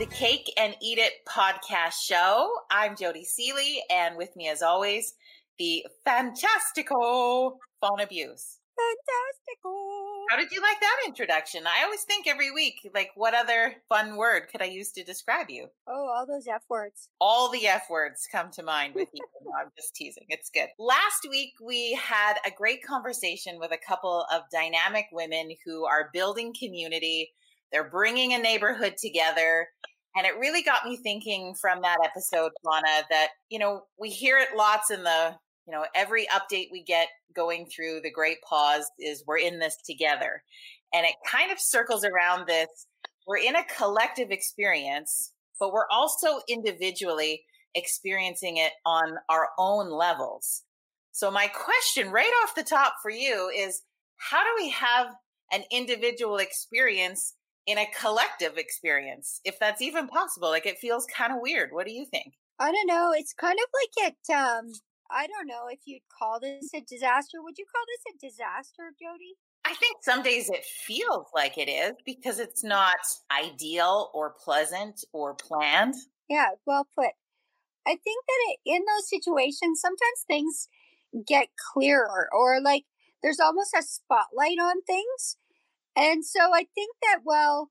Cake and Eat It podcast show. I'm Jody Seeley, and with me as always, the fantastico Phone Abuse. Fantastico. How did you like that introduction? I always think every week, like, what other fun word could I use to describe you? Oh, all those F words. All the F words come to mind with you. No, I'm just teasing. It's good. Last week, we had a great conversation with a couple of dynamic women who are building community. They're bringing a neighborhood together. And it really got me thinking from that episode, Lana, that, we hear it lots in the, every update we get going through the Great Pause is we're in this together. And it kind of circles around this. We're in a collective experience, but we're also individually experiencing it on our own levels. So my question right off the top for you is, how do we have an individual experience in a collective experience, if that's even possible? Like, it feels kind of weird. What do you think? I don't know. It's kind of like I don't know if you'd call this a disaster. Would you call this a disaster, Jody? I think some days it feels like it is because it's not ideal or pleasant or planned. Yeah, well put. I think that in those situations, sometimes things get clearer or like there's almost a spotlight on things. And so I think that,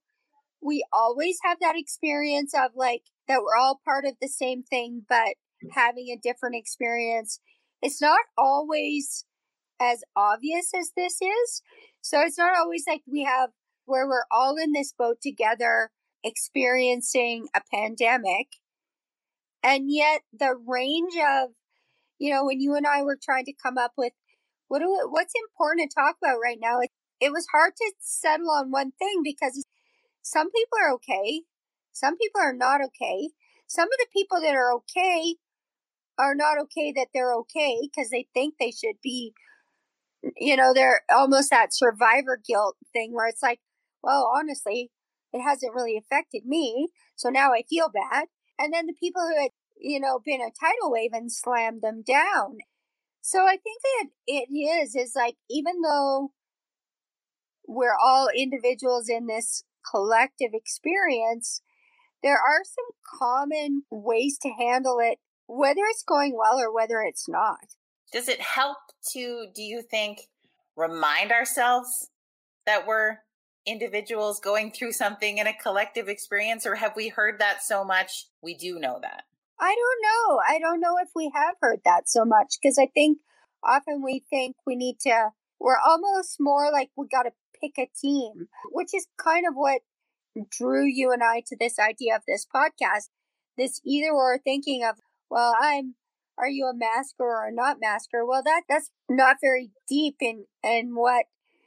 we always have that experience of like that we're all part of the same thing, but having a different experience. It's not always as obvious as this is. So it's not always like we have where we're all in this boat together experiencing a pandemic. And yet the range of, when you and I were trying to come up with what's important to talk about right now, it was hard to settle on one thing because some people are okay. Some people are not okay. Some of the people that are okay are not okay that they're okay because they think they should be, they're almost that survivor guilt thing where it's like, well, honestly, it hasn't really affected me. So now I feel bad. And then the people who had, been a tidal wave and slammed them down. So I think that it is like, even though we're all individuals in this collective experience, there are some common ways to handle it, whether it's going well or whether it's not. Does it help to, do you think, remind ourselves that we're individuals going through something in a collective experience, or have we heard that so much we do know that? I don't know. I don't know if we have heard that so much because I think often we think we're almost more like we got to pick a team, which is kind of what drew you and I to this idea of this podcast, this either or thinking of, well, are you a masker or not masker? Well, that's not very deep in what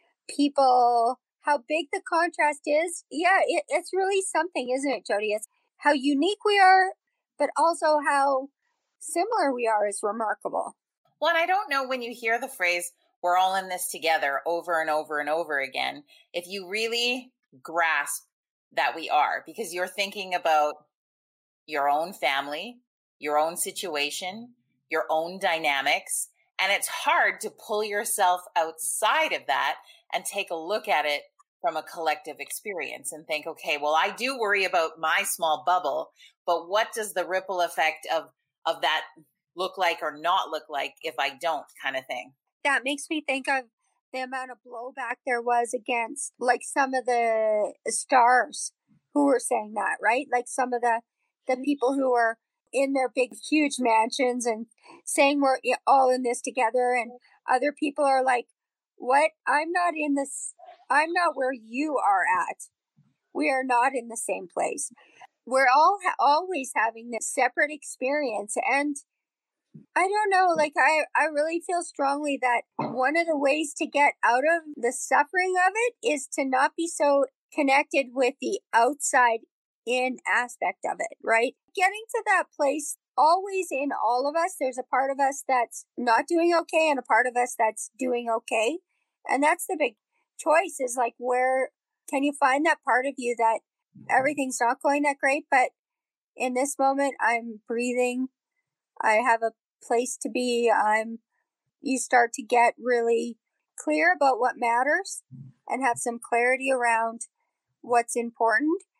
people, how big the contrast is. Yeah, it's really something, isn't it, Jody? It's how unique we are, but also how similar we are is remarkable. Well, and I don't know, when you hear the phrase, we're all in this together over and over and over again, if you really grasp that we are, because you're thinking about your own family, your own situation, your own dynamics, and it's hard to pull yourself outside of that and take a look at it from a collective experience and think, okay, well, I do worry about my small bubble, but what does the ripple effect of that look like or not look like if I don't, kind of thing? That makes me think of the amount of blowback there was against like some of the stars who were saying that, right? Like some of the people who were in their big, huge mansions and saying we're all in this together. And other people are like, what? I'm not in this. I'm not where you are at. We are not in the same place. We're all always having this separate experience. And I don't know, like I really feel strongly that one of the ways to get out of the suffering of it is to not be so connected with the outside in aspect of it, right? Getting to that place, always in all of us, there's a part of us that's not doing okay and a part of us that's doing okay. And that's the big choice, is like, where can you find that part of you that everything's not going that great, but in this moment I'm breathing, I have a place to be, you start to get really clear about what matters and have some clarity around what's important.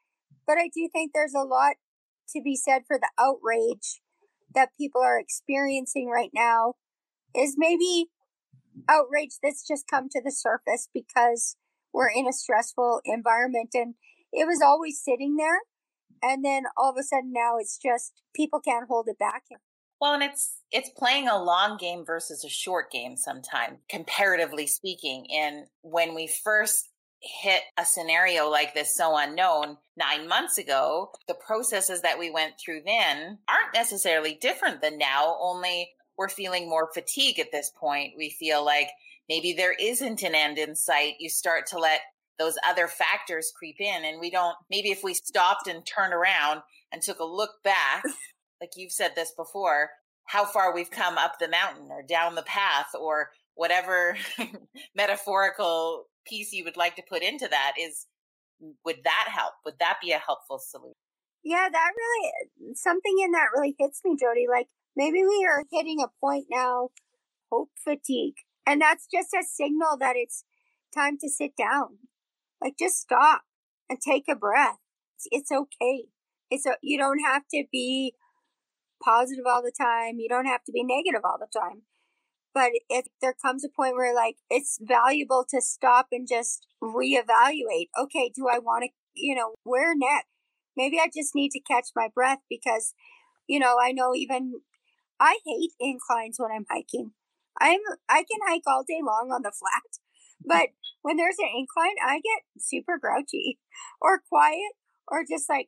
But I do think there's a lot to be said for the outrage that people are experiencing right now, is maybe outrage that's just come to the surface because we're in a stressful environment and it was always sitting there. And then all of a sudden now it's just people can't hold it back. Well, and it's playing a long game versus a short game sometimes, comparatively speaking. And when we first hit a scenario like this so unknown 9 months ago, the processes that we went through then aren't necessarily different than now, only we're feeling more fatigue at this point. We feel like maybe there isn't an end in sight. You start to let those other factors creep in, and we don't, maybe if we stopped and turned around and took a look back, like you've said this before, how far we've come up the mountain or down the path or whatever metaphorical piece you would like to put into that is, would that help? Would that be a helpful solution? Yeah, that really, something in that really hits me, Jody. Like maybe we are hitting a point now, hope fatigue. And that's just a signal that it's time to sit down. Like just stop and take a breath. It's okay. You don't have to be positive all the time. You don't have to be negative all the time. But if there comes a point where like it's valuable to stop and just reevaluate, okay, do I want to, where next? Maybe I just need to catch my breath because, I know even I hate inclines when I'm hiking. I can hike all day long on the flat, but when there's an incline, I get super grouchy or quiet or just like,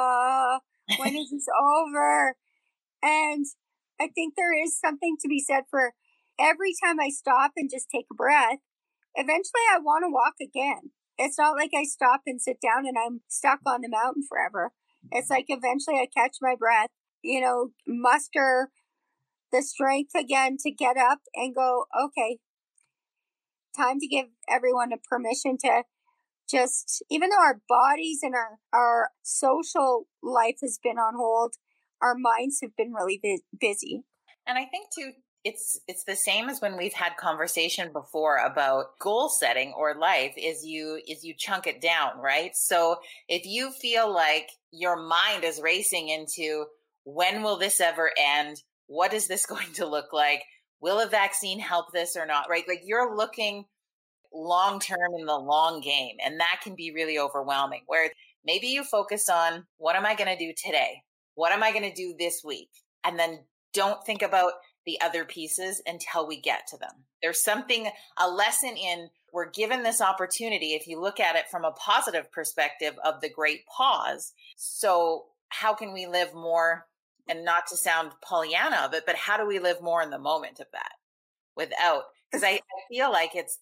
when is this over? And I think there is something to be said for every time I stop and just take a breath, eventually I want to walk again. It's not like I stop and sit down and I'm stuck on the mountain forever. It's like eventually I catch my breath, muster the strength again to get up and go, okay, time to give everyone a permission to just, even though our bodies and our social life has been on hold, our minds have been really busy. And I think too, it's the same as when we've had conversation before about goal setting or life is you chunk it down, right? So if you feel like your mind is racing into when will this ever end? What is this going to look like? Will a vaccine help this or not? Right? Like you're looking long term in the long game, and that can be really overwhelming. Where maybe you focus on what am I going to do today? What am I going to do this week? And then don't think about the other pieces until we get to them. There's a lesson in we're given this opportunity, if you look at it from a positive perspective of the great pause. So how can we live more, and not to sound Pollyanna of it, but how do we live more in the moment of that without, because I feel like it's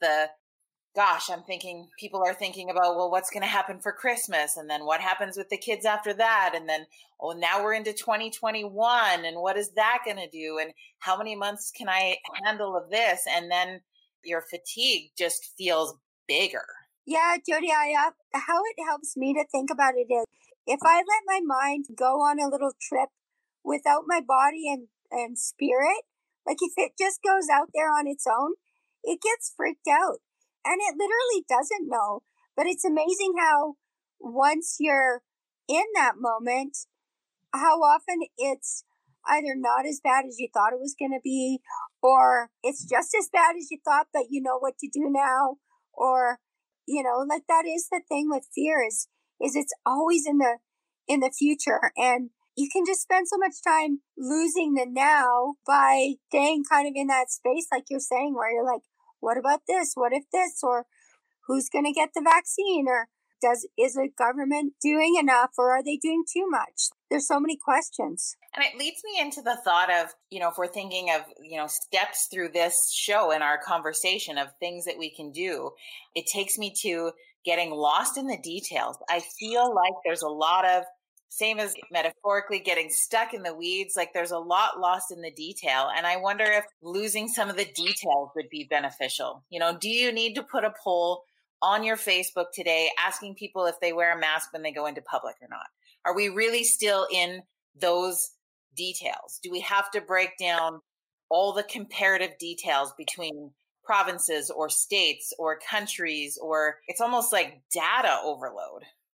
people are thinking about, well, what's going to happen for Christmas? And then what happens with the kids after that? And then, now we're into 2021. And what is that going to do? And how many months can I handle of this? And then your fatigue just feels bigger. Yeah, Jody, how it helps me to think about it is if I let my mind go on a little trip without my body and spirit, like if it just goes out there on its own, it gets freaked out. And it literally doesn't know. But it's amazing how once you're in that moment, how often it's either not as bad as you thought it was going to be, or it's just as bad as you thought, but you know what to do now. Or, like that is the thing with fear is it's always in the future. And you can just spend so much time losing the now by staying kind of in that space, like you're saying, where you're like, what about this? What if this? Or who's going to get the vaccine? Or is the government doing enough? Or are they doing too much? There's so many questions. And it leads me into the thought of, if we're thinking of, steps through this show in our conversation of things that we can do, it takes me to getting lost in the details. I feel like there's a lot of, same as metaphorically getting stuck in the weeds, like there's a lot lost in the detail. And I wonder if losing some of the details would be beneficial. Do you need to put a poll on your Facebook today asking people if they wear a mask when they go into public or not? Are we really still in those details? Do we have to break down all the comparative details between provinces or states or countries, or it's almost like data overload?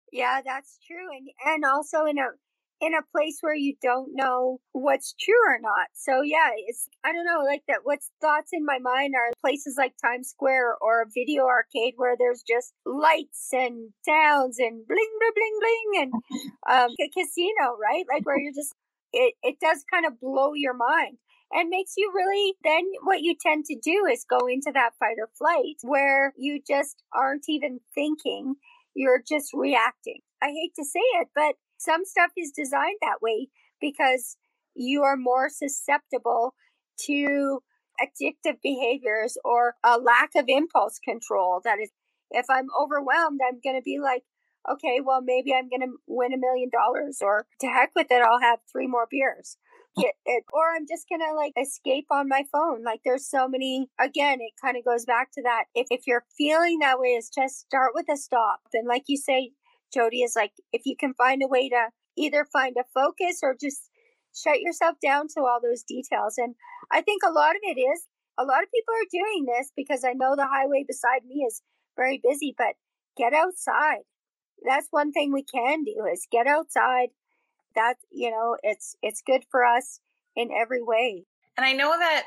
Yeah, that's true. And also in a place where you don't know what's true or not. So yeah, it's I don't know, like that what's thoughts in my mind are places like Times Square or a video arcade where there's just lights and sounds and bling bling bling bling and a casino, right? Like where you're just it does kind of blow your mind and makes you really then what you tend to do is go into that fight or flight where you just aren't even thinking, you're just reacting. I hate to say it, but some stuff is designed that way because you are more susceptible to addictive behaviors or a lack of impulse control. That is, if I'm overwhelmed, I'm going to be like, okay, well, maybe I'm going to win $1 million, or to heck with it, I'll have 3 more beers. Or I'm just going to like escape on my phone. Like there's so many, again, it kind of goes back to that. If you're feeling that way, is just start with a stop. And like you say, Jody, is like, if you can find a way to either find a focus or just shut yourself down to all those details. And I think a lot of it is, a lot of people are doing this because I know the highway beside me is very busy, but get outside. That's one thing we can do is get outside. That, it's good for us in every way. And I know that,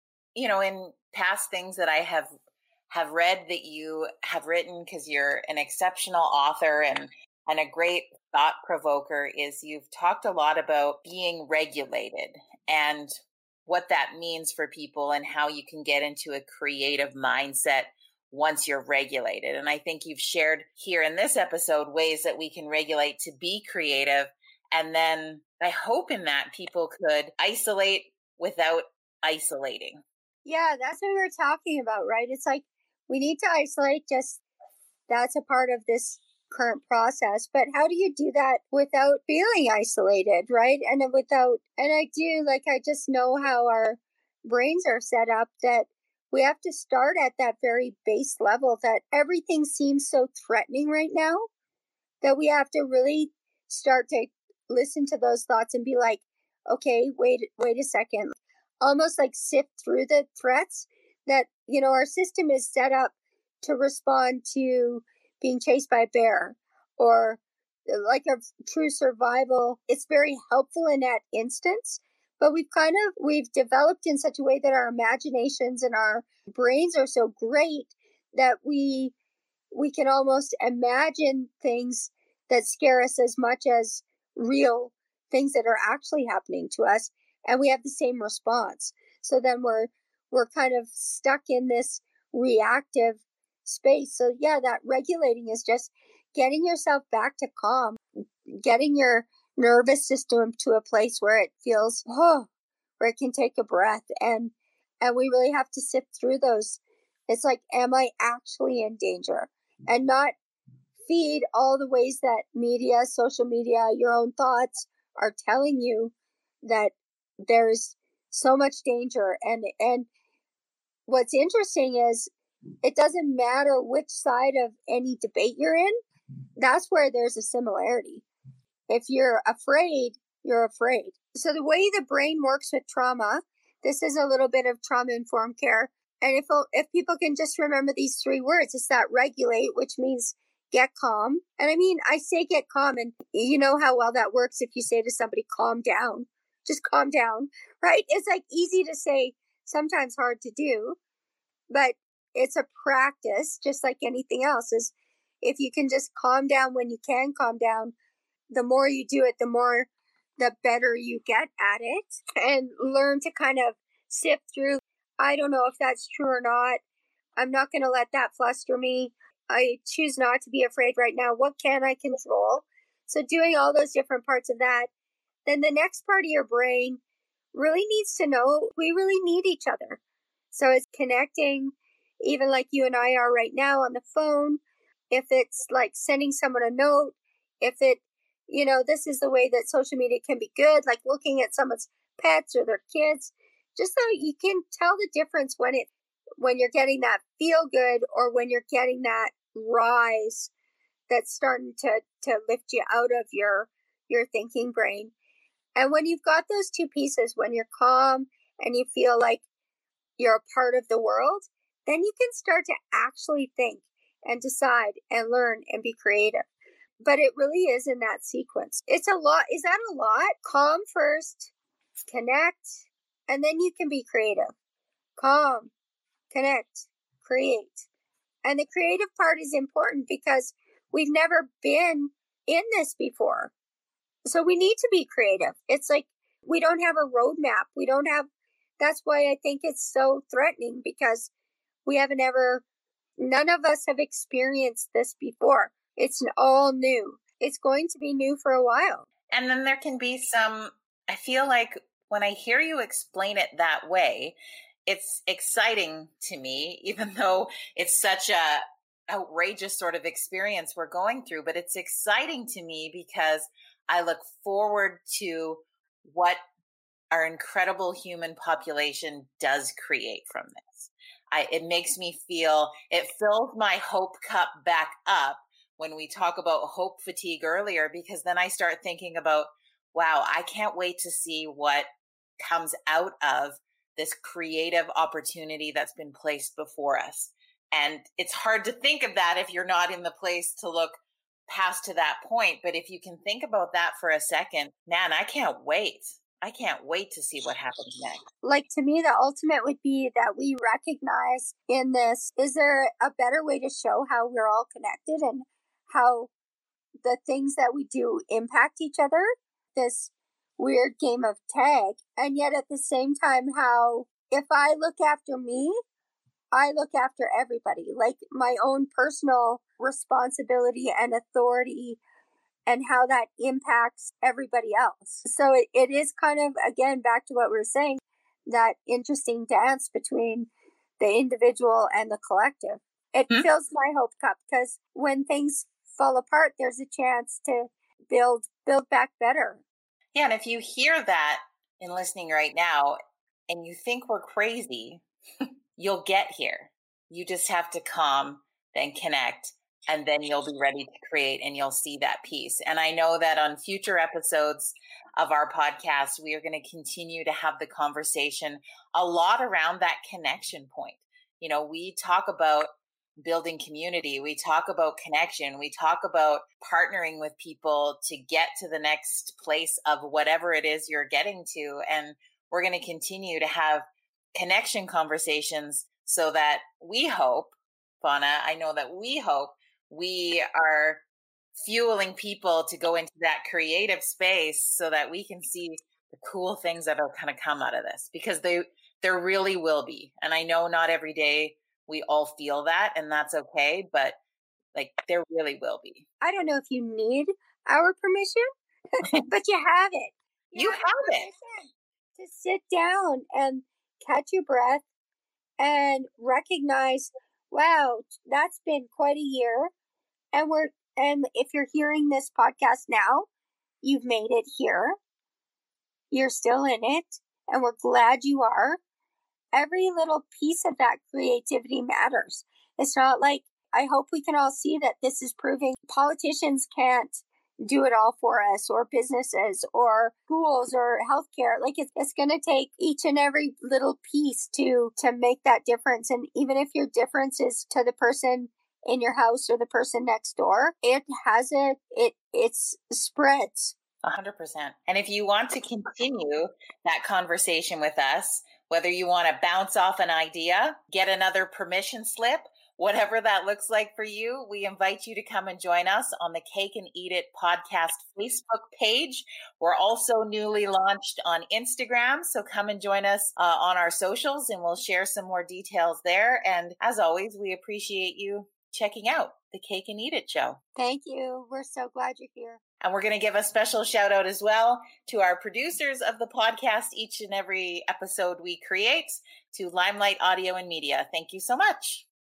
in past things that I have read that you have written, because you're an exceptional author and a great thought provoker, is you've talked a lot about being regulated and what that means for people and how you can get into a creative mindset once you're regulated. And I think you've shared here in this episode ways that we can regulate to be creative. And then I hope in that people could isolate without isolating. Yeah, that's what we were talking about, right? It's like we need to isolate, just that's a part of this current process. But how do you do that without feeling isolated, right? And I just know how our brains are set up that we have to start at that very base level, that everything seems so threatening right now that we have to really start to listen to those thoughts and be like, okay, wait a second. Almost like sift through the threats that, our system is set up to respond to being chased by a bear or like a true survival. It's very helpful in that instance, but we've developed in such a way that our imaginations and our brains are so great that we can almost imagine things that scare us as much as real things that are actually happening to us, and we have the same response. So then we're kind of stuck in this reactive space. So yeah, that regulating is just getting yourself back to calm, getting your nervous system to a place where it feels where it can take a breath, and we really have to sift through those. It's like, am I actually in danger? And not feed all the ways that media, social media, your own thoughts are telling you that there's so much danger. And what's interesting is it doesn't matter which side of any debate you're in, that's where there's a similarity. If you're afraid, you're afraid. So the way the brain works with trauma, this is a little bit of trauma informed care. And if people can just remember these 3 words, it's that regulate, which means get calm. And I mean, I say get calm, and you know how well that works if you say to somebody, calm down, just calm down, right? It's like easy to say, sometimes hard to do, but it's a practice, just like anything else. Is if you can just calm down when you can calm down, the more you do it, the better you get at it, and learn to kind of sift through. I don't know if that's true or not. I'm not going to let that fluster me. I choose not to be afraid right now. What can I control? So doing all those different parts of that, then the next part of your brain really needs to know we really need each other. So it's connecting, even like you and I are right now on the phone. If it's like sending someone a note, if it, this is the way that social media can be good, like looking at someone's pets or their kids, just so you can tell the difference when you're getting that feel good or when you're getting that rise that's starting to lift you out of your thinking brain. And when you've got those 2 pieces, when you're calm and you feel like you're a part of the world, then you can start to actually think and decide and learn and be creative. but it really is in that sequence. It's a lot. Is that a lot? Calm first, connect, and then you can be creative. Calm, connect, create. And the creative part is important because we've never been in this before. So we need to be creative. It's like we don't have a roadmap. That's why I think it's so threatening, because none of us have experienced this before. It's all new. It's going to be new for a while. And then there can be I feel like when I hear you explain it that way, it's exciting to me, even though it's such a outrageous sort of experience we're going through. But it's exciting to me because I look forward to what our incredible human population does create from this. It makes me feel, it fills my hope cup back up when we talk about hope fatigue earlier, because then I start thinking about, wow, I can't wait to see what comes out of this creative opportunity that's been placed before us. And it's hard to think of that if you're not in the place to look past to that point. But if you can think about that for a second, man, I can't wait. I can't wait to see what happens next. Like, to me, the ultimate would be that we recognize in this, is there a better way to show how we're all connected and how the things that we do impact each other? This weird game of tag. And yet at the same time, how if I look after me, I look after everybody, like my own personal responsibility and authority, and how that impacts everybody else. So it is kind of, again, back to what we were saying, that interesting dance between the individual and the collective. It fills my hope cup, because when things fall apart, there's a chance to build back better. Yeah, and if you hear that in listening right now and you think we're crazy, you'll get here. You just have to calm, then connect, and then you'll be ready to create, and you'll see that piece. And I know that on future episodes of our podcast, we are going to continue to have the conversation a lot around that connection point. You know, we talk about building community, we talk about connection, we talk about partnering with people to get to the next place of whatever it is you're getting to. And we're going to continue to have connection conversations so that we hope, Fauna, I know that we hope we are fueling people to go into that creative space so that we can see the cool things that are going to come out of this, because there really will be. And I know not every day we all feel that, and that's okay, but like there really will be. I don't know if you need our permission, but you have it. You have it. To sit down and catch your breath and recognize, wow, that's been quite a year. And if you're hearing this podcast now, you've made it here. You're still in it, and we're glad you are. Every little piece of that creativity matters. It's not like, I hope we can all see that this is proving politicians can't do it all for us, or businesses, or schools, or healthcare. Like, it's going to take each and every little piece to make that difference. And even if your difference is to the person in your house or the person next door, it spreads. 100%. And if you want to continue that conversation with us, whether you want to bounce off an idea, get another permission slip, whatever that looks like for you, we invite you to come and join us on the Cake and Eat It podcast Facebook page. We're also newly launched on Instagram, so come and join us on our socials, and we'll share some more details there. And as always, we appreciate you checking out the Cake and Eat It show. Thank you. We're so glad you're here. And we're going to give a special shout out as well to our producers of the podcast each and every episode we create, to Limelight Audio and Media. Thank you so much.